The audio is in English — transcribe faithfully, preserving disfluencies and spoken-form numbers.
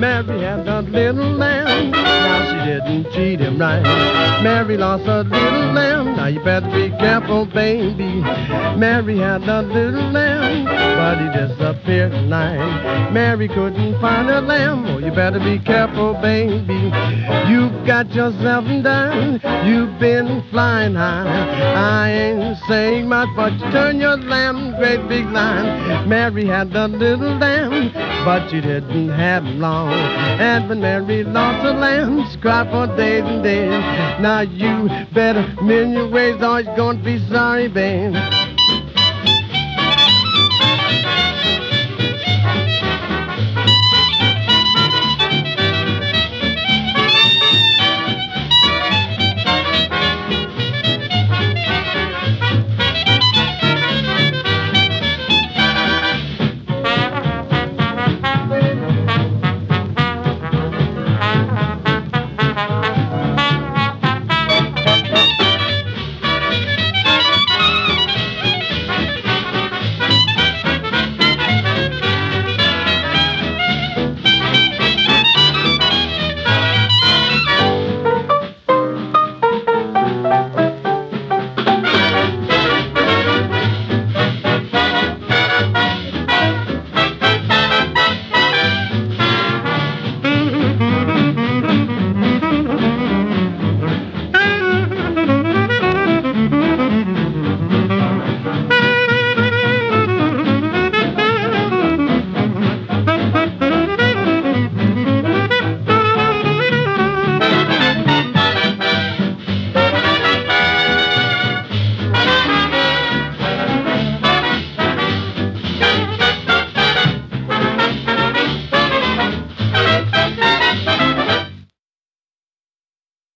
Mary had a little lamb. Now she didn't treat him right. Mary lost a little lamb. Now you better be careful, baby. Mary had a little lamb, but he disappeared tonight. Mary couldn't find a lamb. Oh, you better be careful, baby. You've got yourself done. You've been flying high. I ain't saying much, but you turn your lamb great big line. Mary had a little lamb, but she didn't have him long. And when Mary lost her lamb, she cried for days and days. Now you better mend your ways, or you're gonna be sorry, babe.